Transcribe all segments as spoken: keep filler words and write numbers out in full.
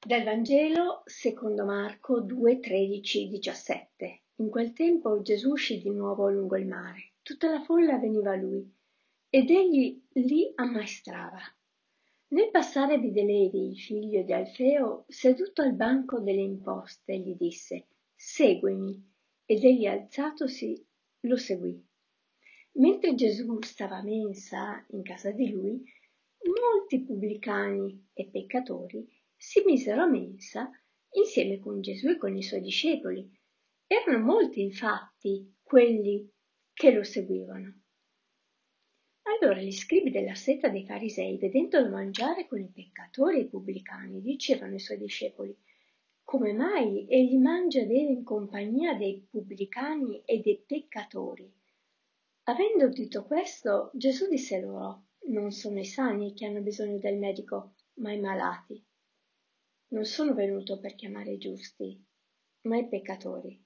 Dal Vangelo secondo Marco due, tredici, diciassette. In quel tempo Gesù uscì di nuovo lungo il mare. Tutta la folla veniva a lui ed egli li ammaestrava. Nel passare vide Levi, il figlio di Alfeo, seduto al banco delle imposte, e gli disse: «Seguimi». Ed egli alzatosi lo seguì. Mentre Gesù stava a mensa in casa di lui, molti pubblicani e peccatori si misero a mensa insieme con Gesù e con i suoi discepoli. Erano molti, infatti, quelli che lo seguivano. Allora gli scribi della setta dei farisei, vedendolo mangiare con i peccatori e i pubblicani, dicevano ai suoi discepoli: «Come mai egli mangia e beve in compagnia dei pubblicani e dei peccatori?» Avendo udito questo, Gesù disse loro: «Non sono i sani che hanno bisogno del medico, ma i malati. Non sono venuto per chiamare i giusti, ma i peccatori».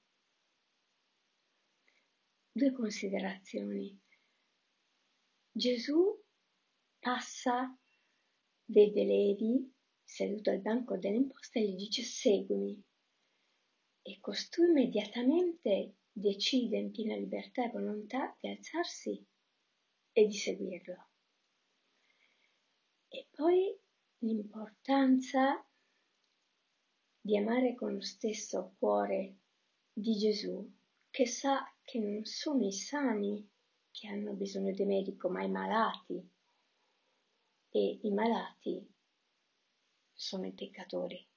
Due considerazioni. Gesù passa, vede Levi seduto al banco delle imposte e gli dice: «Seguimi». E costui immediatamente decide in piena libertà e volontà di alzarsi e di seguirlo. E poi l'importanza di amare con lo stesso cuore di Gesù, che sa che non sono i sani che hanno bisogno di medico, ma i malati, e i malati sono i peccatori.